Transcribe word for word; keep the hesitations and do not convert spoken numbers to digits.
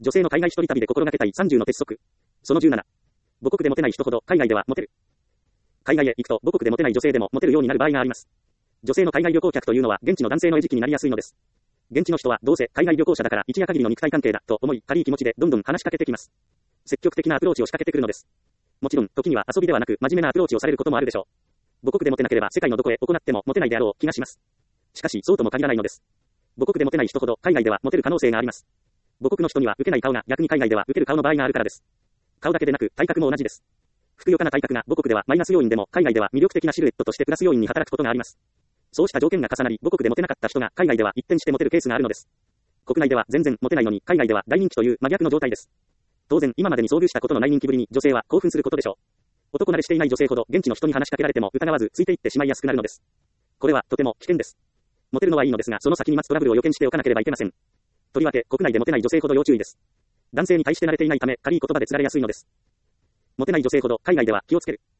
女性の海外一人旅で心がけたいさんじゅうの鉄則。そのじゅうなな。母国でモテない人ほど海外ではモテる。海外へ行くと母国でモテない女性でもモテるようになる場合があります。女性の海外旅行客というのは現地の男性の餌食になりやすいのです。現地の人はどうせ海外旅行者だから一夜限りの肉体関係だと思い軽い気持ちでどんどん話しかけてきます。積極的なアプローチを仕掛けてくるのです。もちろん時には遊びではなく真面目なアプローチをされることもあるでしょう。母国でモテなければ世界のどこへ行ってもモテないであろう気がします。しかしそうとも限らないのです。母国でモテない人ほど海外ではモテる可能性があります。母国の人には受けない顔が逆に海外では受ける顔の場合があるからです。顔だけでなく体格も同じです。ふくよかな体格が母国ではマイナス要因でも海外では魅力的なシルエットとしてプラス要因に働くことがあります。そうした条件が重なり母国でモテなかった人が海外では一転してモテるケースがあるのです。国内では全然モテないのに海外では大人気という真逆の状態です。当然今までに遭遇したことのない人気ぶりに女性は興奮することでしょう。男慣れしていない女性ほど現地の人に話しかけられても疑わずついていってしまいやすくなるのです。これはとても危険です。モテるのはいいのですがその先に待つトラブルを予見しておかなければいけません。とりわけ国内でモテない女性ほど要注意です。男性に対して慣れていないため軽い言葉で釣られやすいのです。モテない女性ほど海外では気をつける。